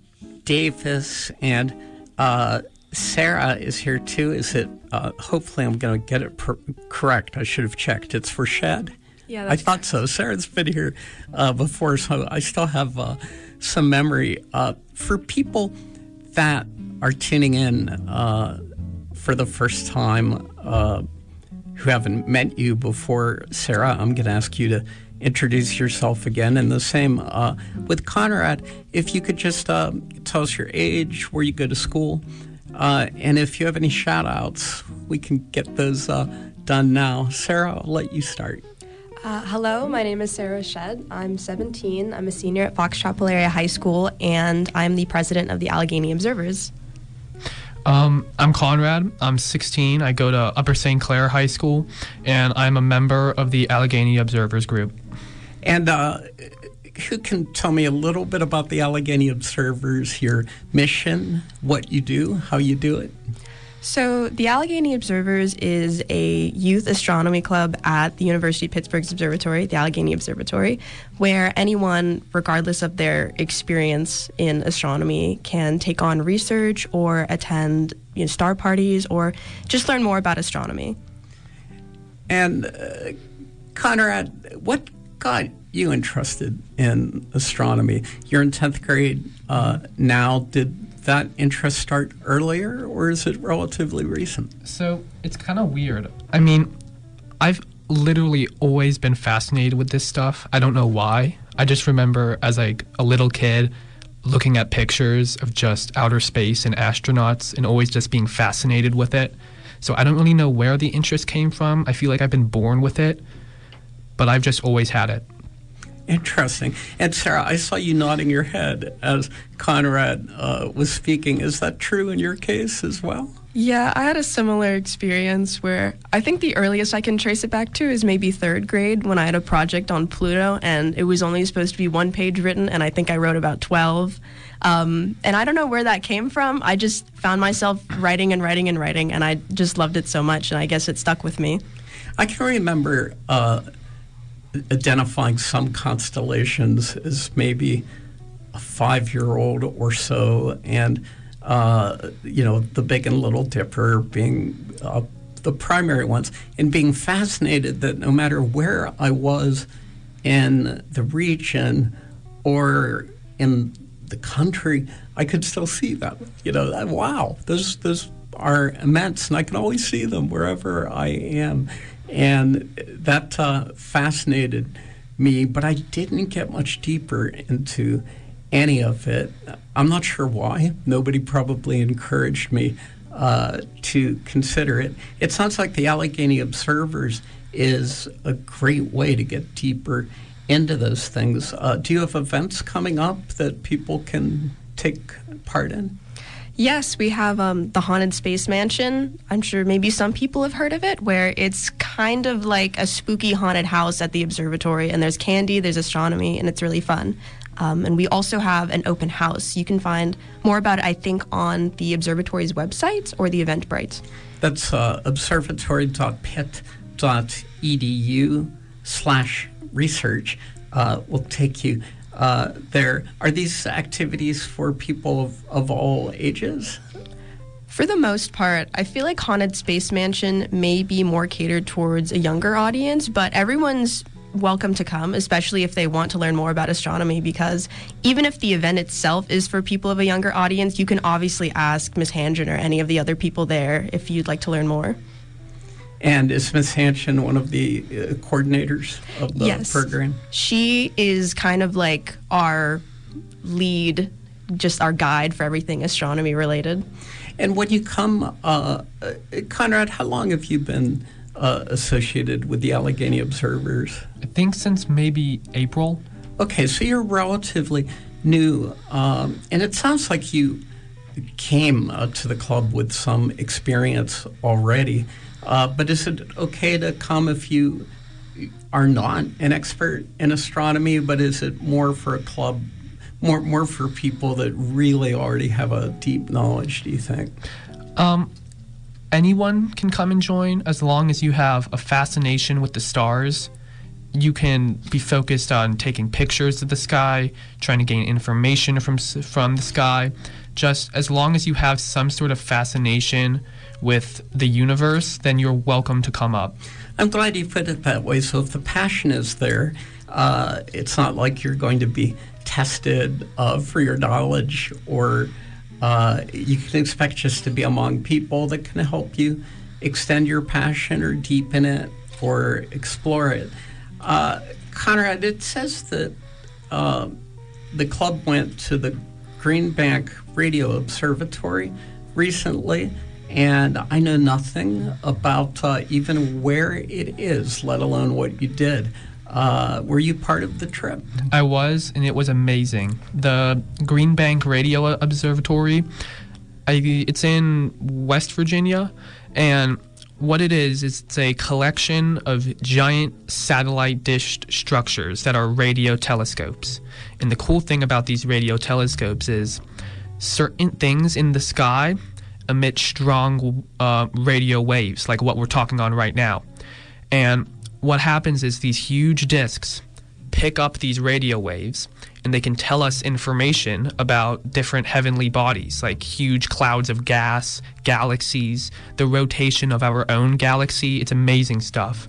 Speaker 1: Davis, and uh, Sarah is here too. Is it, uh, hopefully I'm going to get it per- correct. I should have checked. It's for Shed?
Speaker 13: Yeah,
Speaker 1: I thought so. Sarah's been here uh, before, so I still have uh, some memory. Uh, for people that are tuning in uh, for the first time, uh, who haven't met you before, Sarah, I'm going to ask you to introduce yourself again. And the same uh, with Conrad, if you could just uh, tell us your age, where you go to school, uh, and if you have any shout-outs, we can get those uh, done now. Sarah, I'll let you start.
Speaker 13: Uh, hello, my name is Sarah Shed. I'm seventeen. I'm a senior at Foxtrot Polaria High School, and I'm the president of the Allegheny Observers.
Speaker 14: Um, I'm Conrad. I'm sixteen. I go to Upper Saint Clair High School, and I'm a member of the Allegheny Observers group.
Speaker 1: And uh, who can tell me a little bit about the Allegheny Observers, your mission, what you do, how you do it?
Speaker 13: So the Allegheny Observers is a youth astronomy club at the University of Pittsburgh's observatory, the Allegheny Observatory, where anyone, regardless of their experience in astronomy, can take on research or attend, you know, star parties or just learn more about astronomy.
Speaker 1: And uh, Conrad, what got you interested in astronomy? You're in tenth grade uh, now. Did that interest start earlier, or is it relatively recent?
Speaker 14: So it's kind of weird. I mean, I've literally always been fascinated with this stuff. I don't know why. I just remember as like a little kid looking at pictures of just outer space and astronauts and always just being fascinated with it. So I don't really know where the interest came from. I feel like I've been born with it, but I've just always had it.
Speaker 1: Interesting. And Sarah, I saw you nodding your head as Conrad uh, was speaking. Is that true in your case as well?
Speaker 13: Yeah, I had a similar experience where I think the earliest I can trace it back to is maybe third grade when I had a project on Pluto, and it was only supposed to be one page written, and I think I wrote about twelve. Um, and I don't know where that came from. I just found myself writing and writing and writing, and I just loved it so much, and I guess it stuck with me.
Speaker 1: I can remember uh, identifying some constellations as maybe a five-year-old or so, and uh, you know, the Big and Little Dipper being uh, the primary ones, and being fascinated that no matter where I was in the region or in the country, I could still see them. You know, that, wow, those those are immense, and I can always see them wherever I am. And that uh, fascinated me, but I didn't get much deeper into any of it. I'm not sure why. Nobody probably encouraged me uh, to consider it. It sounds like the Allegheny Observers is a great way to get deeper into those things. Uh, do you have events coming up that people can take part in?
Speaker 13: Yes, we have um, the Haunted Space Mansion. I'm sure maybe some people have heard of it, where it's kind of like a spooky haunted house at the observatory, and there's candy, there's astronomy, and it's really fun. Um, and we also have an open house. You can find more about it, I think, on the observatory's website or the Eventbrite.
Speaker 1: That's uh, observatory.pitt.edu slash research. Uh, will take you uh, there. Are these activities for people of, of all ages?
Speaker 13: For the most part, I feel like Haunted Space Mansion may be more catered towards a younger audience, but everyone's welcome to come, especially if they want to learn more about astronomy, because even if the event itself is for people of a younger audience, you can obviously ask Miz Handren or any of the other people there if you'd like to learn more.
Speaker 1: And is Miz Handren one of the uh, coordinators of the
Speaker 13: yes.
Speaker 1: program?
Speaker 13: She is kind of like our lead, just our guide for everything astronomy related.
Speaker 1: And when you come, uh, uh, Conrad, how long have you been uh, associated with the Allegheny Observers?
Speaker 14: I think since maybe April.
Speaker 1: Okay, so you're relatively new. Um, and it sounds like you came uh, to the club with some experience already. Uh, but is it okay to come if you are not an expert in astronomy, but is it more for a club, more more for people that really already have a deep knowledge, do you think?
Speaker 14: Um, anyone can come and join as long as you have a fascination with the stars. You can be focused on taking pictures of the sky, trying to gain information from from the sky. Just as long as you have some sort of fascination with the universe, then you're welcome to come up.
Speaker 1: I'm glad you put it that way. So if the passion is there, uh, it's not like you're going to be tested uh, for your knowledge, or uh, you can expect just to be among people that can help you extend your passion or deepen it or explore it. Uh, Conrad, it says that uh, the club went to the Green Bank Radio Observatory recently, and I know nothing about uh, even where it is, let alone what you did. Uh, were you part of the trip?
Speaker 14: I was, and it was amazing. The Green Bank Radio Observatory, I, it's in West Virginia, and what it is, is it's a collection of giant satellite dish structures that are radio telescopes. And the cool thing about these radio telescopes is certain things in the sky emit strong uh, radio waves, like what we're talking on right now. And what happens is these huge disks pick up these radio waves, and they can tell us information about different heavenly bodies, like huge clouds of gas, galaxies, the rotation of our own galaxy. It's amazing stuff.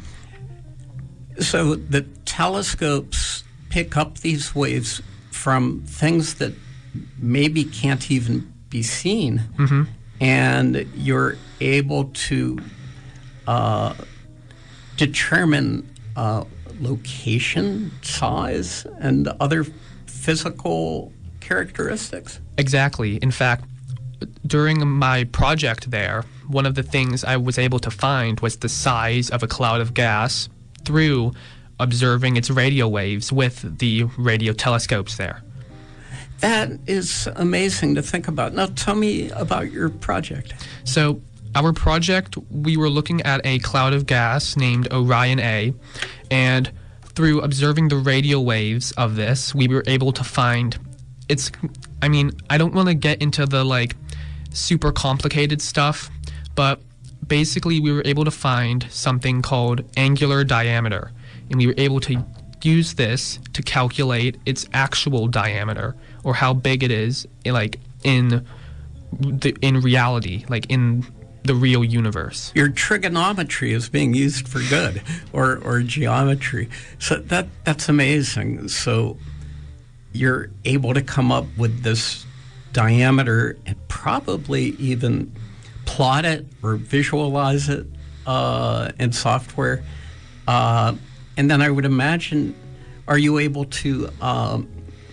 Speaker 1: So the telescopes pick up these waves from things that maybe can't even be seen,
Speaker 14: mm-hmm.
Speaker 1: and you're able to uh, determine uh, location, size, and other physical characteristics.
Speaker 14: Exactly. In fact, during my project there, one of the things I was able to find was the size of a cloud of gas through observing its radio waves with the radio telescopes there.
Speaker 1: That is amazing to think about. Now, tell me about your project.
Speaker 14: So, our project, we were looking at a cloud of gas named Orion A, and through observing the radio waves of this, we were able to find it's, I mean, I don't want to get into the like super complicated stuff, but basically we were able to find something called angular diameter, and we were able to use this to calculate its actual diameter, or how big it is like in the, in reality, like in the real universe.
Speaker 1: Your trigonometry is being used for good, or or geometry. So that that's amazing. So you're able to come up with this diameter and probably even plot it or visualize it uh, in software. Uh, and then I would imagine, are you able to um,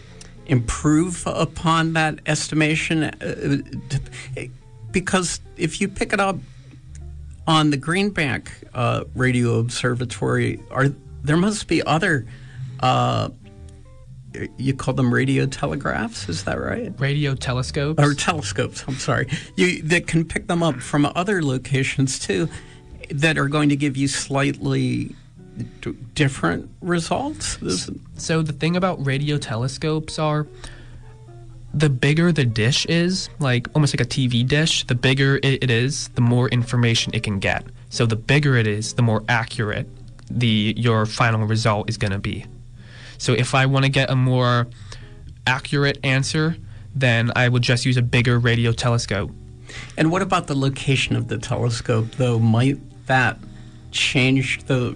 Speaker 1: improve upon that estimation? Uh, because if you pick it up on the Green Bank uh, Radio Observatory, are there must be other, uh, you call them radio telegraphs, is that right?
Speaker 14: Radio telescopes?
Speaker 1: Or telescopes, I'm sorry. You that can pick them up from other locations too, that are going to give you slightly d- different results? This,
Speaker 14: so the thing about radio telescopes are, the bigger the dish is, like almost like a T V dish, the bigger it, it is, the more information it can get. So the bigger it is, the more accurate the your final result is going to be. So if I want to get a more accurate answer, then I would just use a bigger radio telescope.
Speaker 1: And what about the location of the telescope, though? Might that change the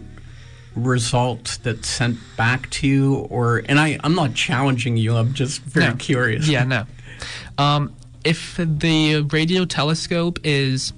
Speaker 1: result that's sent back to you? Or, and I, I'm not challenging you, I'm just very
Speaker 14: no.
Speaker 1: curious.
Speaker 14: Yeah, no. Um, if the radio telescope is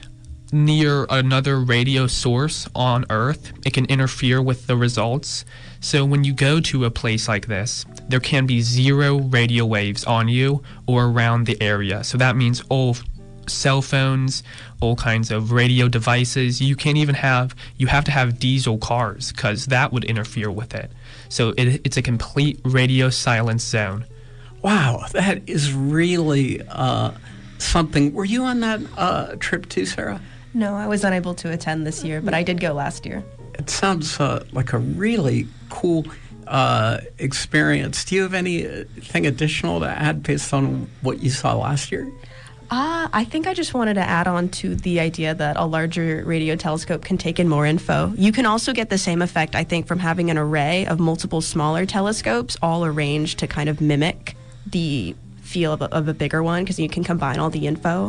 Speaker 14: near another radio source on Earth, it can interfere with the results. So when you go to a place like this, there can be zero radio waves on you or around the area. So that means all cell phones, all kinds of radio devices. You can't even have, you have to have diesel cars because that would interfere with it. So it, it's a complete radio silence zone.
Speaker 1: Wow, that is really uh, something. Were you on that uh, trip too, Sarah?
Speaker 13: No, I was unable to attend this year, but I did go last year.
Speaker 1: It sounds uh, like a really cool uh, experience. Do you have anything additional to add based on what you saw last year?
Speaker 13: Uh, I think I just wanted to add on to the idea that a larger radio telescope can take in more info. You can also get the same effect, I think, from having an array of multiple smaller telescopes all arranged to kind of mimic the feel of a, of a bigger one, because you can combine all the info.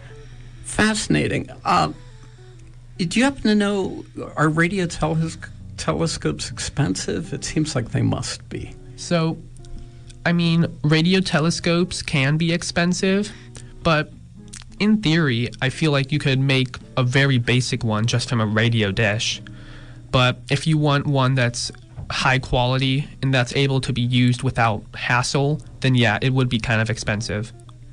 Speaker 1: Fascinating. Uh, do you happen to know, are radio teles- telescopes expensive? It seems like they must be.
Speaker 14: So, I mean, radio telescopes can be expensive, but in theory, I feel like you could make a very basic one just from a radio dish. But if you want one that's high quality and that's able to be used without hassle, then yeah, it would be kind of expensive.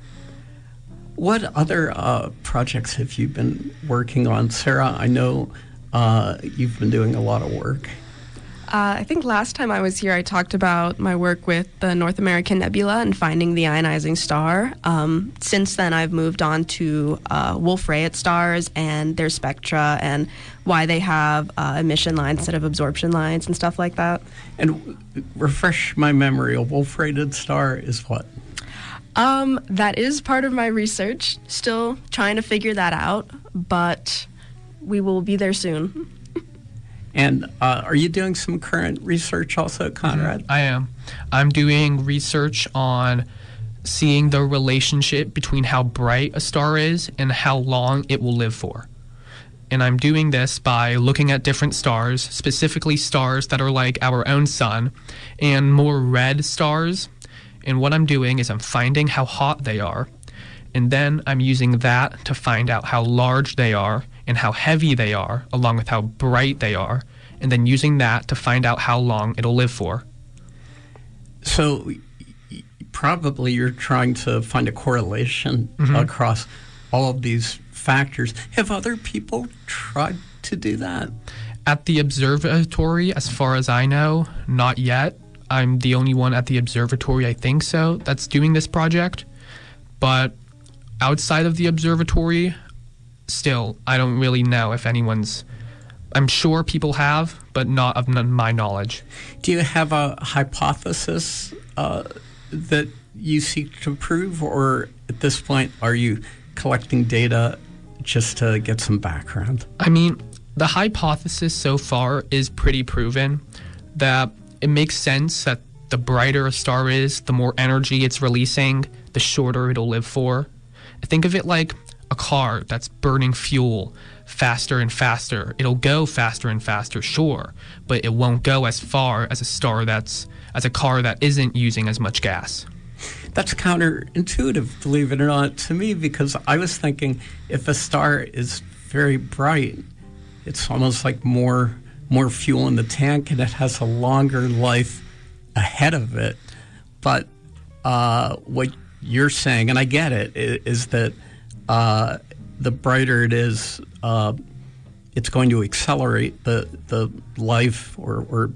Speaker 1: What other uh, projects have you been working on? Sarah, I know uh, you've been doing a lot of work.
Speaker 13: Uh, I think last time I was here, I talked about my work with the North American Nebula and finding the ionizing star. Um, since then, I've moved on to uh, Wolf-Rayet stars and their spectra and why they have uh, emission lines instead of absorption lines and stuff like that.
Speaker 1: And refresh my memory, a Wolf-Rayet star is what?
Speaker 13: Um, that is part of my research. Still trying to figure that out, but we will be there soon.
Speaker 1: And uh, are you doing some current research also, Conrad?
Speaker 14: I am. I'm doing research on seeing the relationship between how bright a star is and how long it will live for. And I'm doing this by looking at different stars, specifically stars that are like our own sun, and more red stars. And what I'm doing is I'm finding how hot they are, and then I'm using that to find out how large they are and how heavy they are, along with how bright they are, and then using that to find out how long it'll live for.
Speaker 1: So probably you're trying to find a correlation mm-hmm. across all of these factors. Have other people tried to do that?
Speaker 14: At the observatory, as far as I know, not yet. I'm the only one at the observatory, I think so, that's doing this project. But outside of the observatory, still, I don't really know if anyone's... I'm sure people have, but not of my knowledge.
Speaker 1: Do you have a hypothesis uh, that you seek to prove, or at this point, are you collecting data just to get some background?
Speaker 14: I mean, the hypothesis so far is pretty proven, that it makes sense that the brighter a star is, the more energy it's releasing, the shorter it'll live for. Think of it like a car that's burning fuel faster and faster. It'll go faster and faster, sure, but it won't go as far as a star that's as a car that isn't using as much gas.
Speaker 1: That's counterintuitive, believe it or not, to me, because I was thinking if a star is very bright, it's almost like more more fuel in the tank and it has a longer life ahead of it. But uh, what you're saying, and I get it, is that uh, the brighter it is, uh, it's going to accelerate the the life, or, or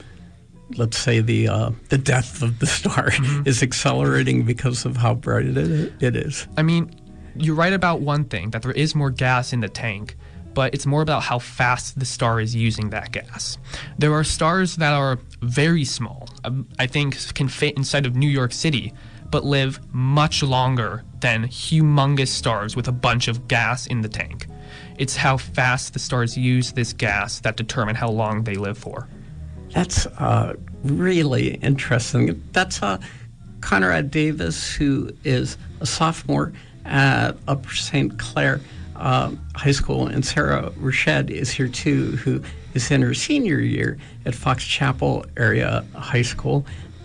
Speaker 1: let's say the uh, the death of the star mm-hmm. is accelerating because of how bright it is, it is.
Speaker 14: I mean, you're right about one thing, that there is more gas in the tank, but it's more about how fast the star is using that gas. There are stars that are very small, um, I think can fit inside of New York City, but live much longer than humongous stars with a bunch of gas in the tank. It's how fast the stars use this gas that determine how long they live for.
Speaker 1: That's uh, really interesting. That's uh, Conrad Davis, who is a sophomore at Upper Saint Clair uh, High School, and Sarah Rushed is here too, who is in her senior year at Fox Chapel Area High School.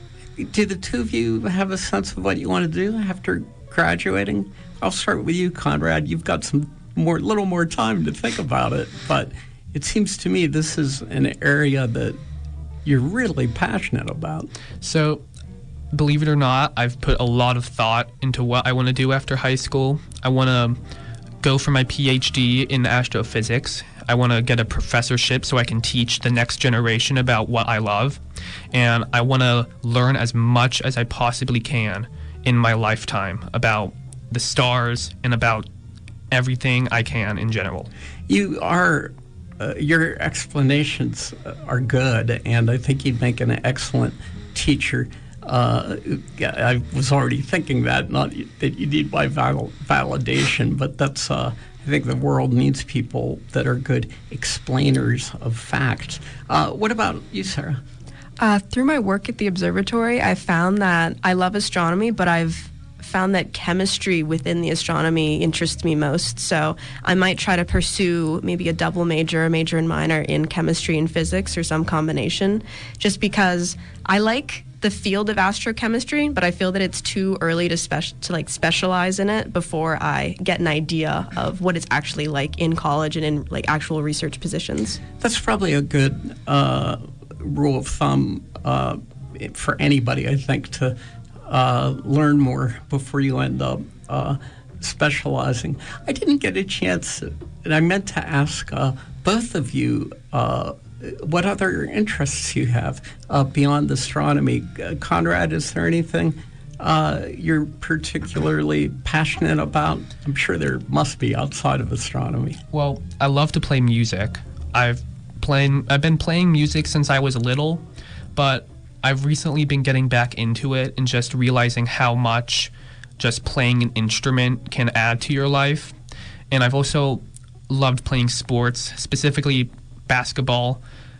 Speaker 1: Do the two of you have a sense of what you want to do after graduating? I'll start with you, Conrad. You've got some more, little more time to think about it, but it seems to me this is an area that you're really passionate about.
Speaker 14: So, believe it or not, I've put a lot of thought into what I want to do after high school. I want to go for my P H D in astrophysics. I want to get a professorship so I can teach the next generation about what I love. And I want to learn as much as I possibly can in my lifetime about the stars and about everything I can in general.
Speaker 1: You are, uh, your explanations are good, and I think you'd make an excellent teacher. Uh, I was already thinking that, not that you need my val- validation, but that's, uh, I think the world needs people that are good explainers of facts. Uh, what about you, Sarah?
Speaker 13: Uh, through my work at the observatory, I found that I love astronomy, but I've found that chemistry within the astronomy interests me most. So I might try to pursue maybe a double major, a major and minor in chemistry and physics, or some combination, just because I like the field of astrochemistry, but I feel that it's too early to spec- to like specialize in it before I get an idea of what it's actually like in college and in like actual research positions.
Speaker 1: That's probably a good uh, rule of thumb uh, for anybody, I think, to uh, learn more before you end up uh, specializing. I didn't get a chance, and I meant to ask uh, both of you uh, what other interests you have uh, beyond astronomy. Uh, Conrad, is there anything uh, you're particularly passionate about? I'm sure there must be outside of astronomy.
Speaker 14: Well, I love to play music. I've playing, I've been playing music since I was little, but I've recently been getting back into it and just realizing how much just playing an instrument can add to your life. And I've also loved playing sports, specifically basketball,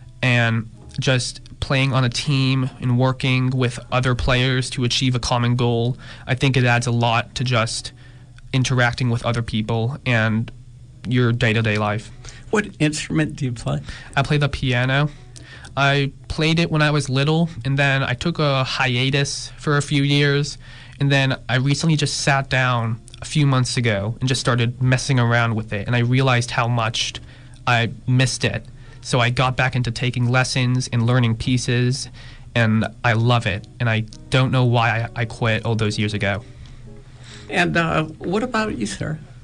Speaker 14: and just playing on a team and working with other players to achieve a common goal. I think it adds a lot to just interacting with other people and your day-to-day life.
Speaker 1: What instrument do you play?
Speaker 14: I play the piano. I played it when I was little, and then I took a hiatus for a few years, and then I recently just sat down a few months ago and just started messing around with it, and I realized how much I missed it. So I got back into taking lessons and learning pieces, and I love it, and I don't know why I, I quit all those years ago.
Speaker 1: And uh, what about you, sir?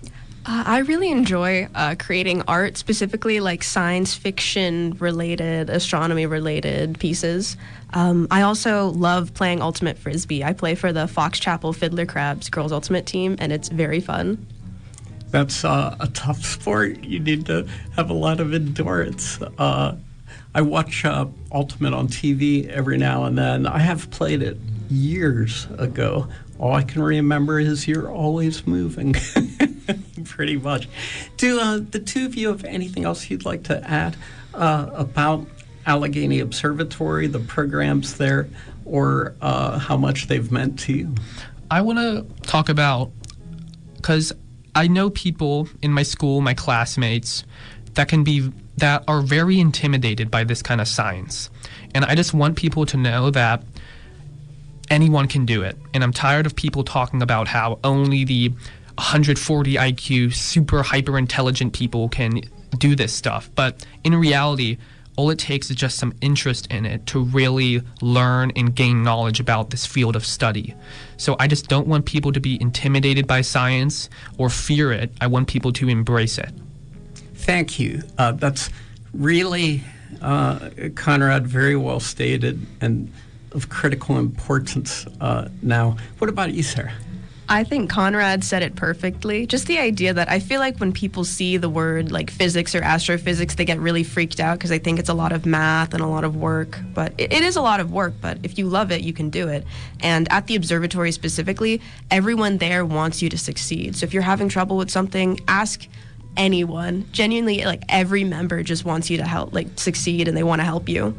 Speaker 13: Uh, I really enjoy uh, creating art, specifically like science fiction related, astronomy related pieces. Um, I also love playing Ultimate Frisbee. I play for the Fox Chapel Fiddler Crabs Girls Ultimate Team, and it's very fun.
Speaker 1: That's uh, a tough sport. You need to have a lot of endurance. Uh, I watch uh, Ultimate on T V every now and then. I have played it years ago. All I can remember is you're always moving, pretty much. Do uh, the two of you have anything else you'd like to add uh, about Allegheny Observatory, the programs there, or uh, how much they've meant to you?
Speaker 14: I want to talk about, because I know people in my school, my classmates, that can be that are very intimidated by this kind of science. And I just want people to know that anyone can do it. And I'm tired of people talking about how only the one hundred forty I Q super hyper intelligent people can do this stuff. But in reality, all it takes is just some interest in it to really learn and gain knowledge about this field of study. So I just don't want people to be intimidated by science or fear it. I want people to embrace it.
Speaker 1: Thank you. Uh, that's really, uh, Conrad, very well stated and of critical importance uh, now. What about you, Sarah?
Speaker 13: I think Conrad said it perfectly. Just the idea that I feel like when people see the word like physics or astrophysics, they get really freaked out because they think it's a lot of math and a lot of work. But it, it is a lot of work, but if you love it, you can do it. And at the observatory specifically, everyone there wants you to succeed. So if you're having trouble with something, ask anyone. Genuinely, like every member just wants you to help, like succeed, and they want to help you.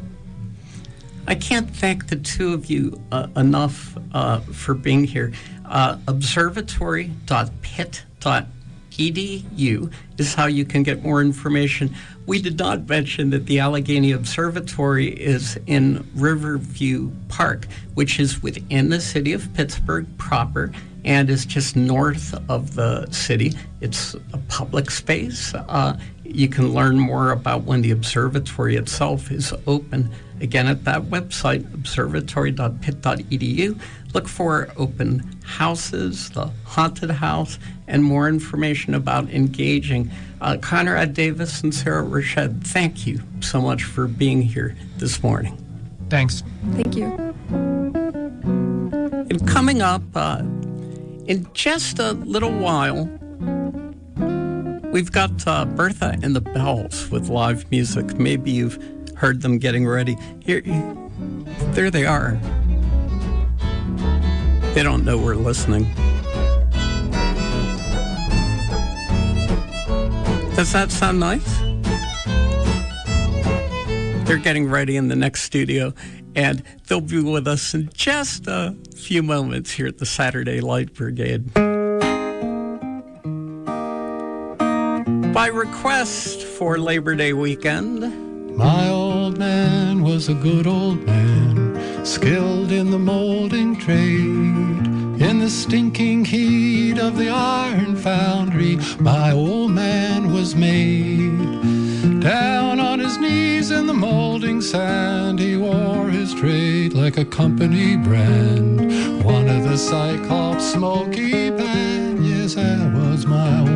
Speaker 1: I can't thank the two of you uh, enough uh, for being here. Uh, observatory dot pitt dot e d u is how you can get more information. We did not mention that the Allegheny Observatory is in Riverview Park, which is within the city of Pittsburgh proper and is just north of the city. It's a public space. Uh, you can learn more about when the observatory itself is open. Again, at that website, observatory dot pitt dot e d u. Look for open houses, the haunted house, and more information about engaging. Uh, Conrad Davis and Sarah Rached, thank you so much for being here this morning.
Speaker 14: Thanks.
Speaker 13: Thank you.
Speaker 1: And coming up uh, in just a little while, we've got uh, Bertha and the Bells with live music. Maybe you've heard them getting ready. Here, there they are. They don't know we're listening. Does that sound nice? They're getting ready in the next studio, and they'll be with us in just a few moments here at the Saturday Light Brigade. By request for Labor Day weekend,
Speaker 15: my old man was a good old man, skilled in the molding trade. In the stinking heat of the iron foundry, my old man was made. Down on his knees in the molding sand, he wore his trade like a company brand. One of the Cyclops Smoky Band, yes, that was my old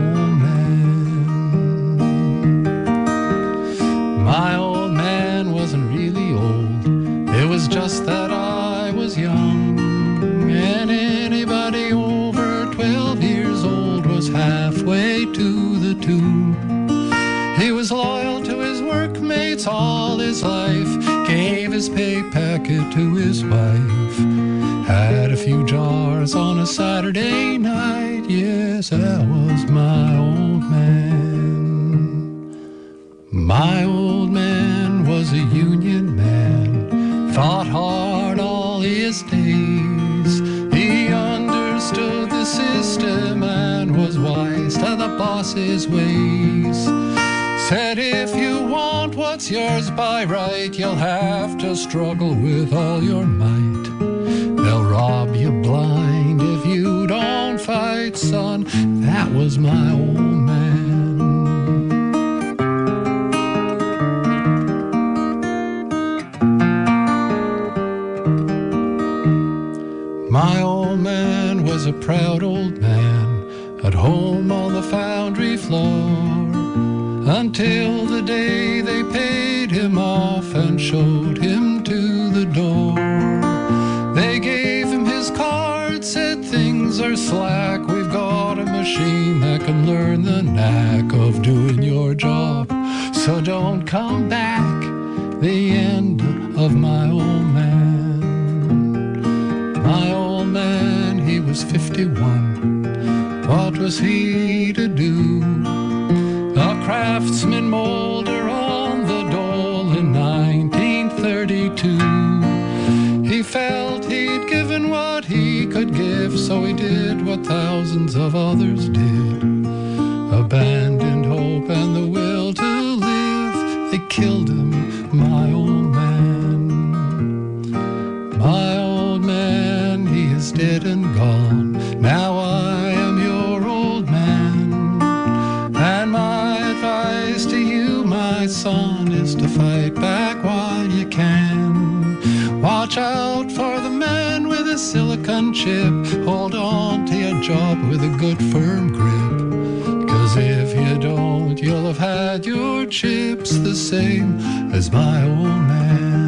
Speaker 15: man. My old man wasn't really old, it was just that I was young. And anybody over twelve years old was halfway to the tomb. He was loyal to his workmates all his life, gave his pay packet to his wife, had a few jars on a Saturday night. Yes, that was my old man. My old man was a union man, fought hard all his days. He understood the system and was wise to the boss's ways. Said if you want what's yours by right, you'll have to struggle with all your might. They'll rob you blind if you don't fight, son. That was my old man. My old man was a proud old man. At home on the foundry until the day they paid him off and showed him to the door. They gave him his card, said things are slack, we've got a machine that can learn the knack of doing your job, so don't come back. The end of my old man. My old man, he was fifty-one. What was he to do? A craftsman molder on the dole in nineteen thirty-two. He felt he'd given what he could give, so he did what thousands of others did. Abandoned hope and the will to live, they killed him, my old man. My old man, he is dead and gone. Now I am your old man. And my advice to you, my son, is to fight back while you can. Watch out for the man with a silicon chip. Hold on to your job with a good firm grip. 'Cause if you don't, you'll have had your chips the same as my old man.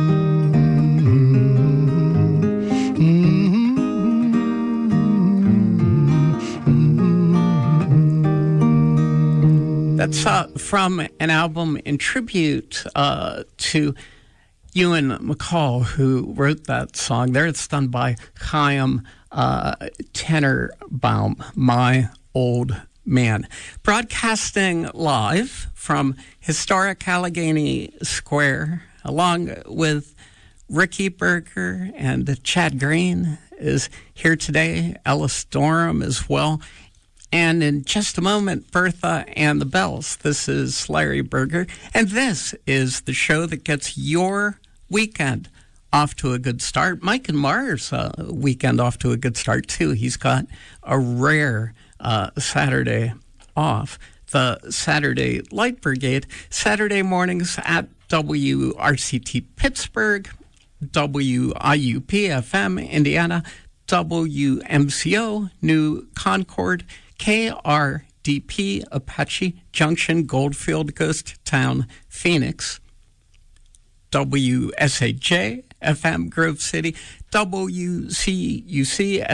Speaker 1: That's uh, from an album in tribute uh, to Ewan McCall, who wrote that song. There it's done by Chaim uh, Tenenbaum, My Old Man. Broadcasting live from historic Allegheny Square, along with Ricky Berger and Chad Green is here today, Ellis Durham as well. And in just a moment, Bertha and the Bells. This is Larry Berger, and this is the show that gets your weekend off to a good start. Mike and Mars' uh, weekend off to a good start, too. He's got a rare uh, Saturday off. The Saturday Light Brigade, Saturday mornings at W R C T Pittsburgh, W I U P F M Indiana, W M C O New Concord, K R D P Apache Junction, Goldfield, Ghost Town, Phoenix, W S A J F M Grove City, W C U C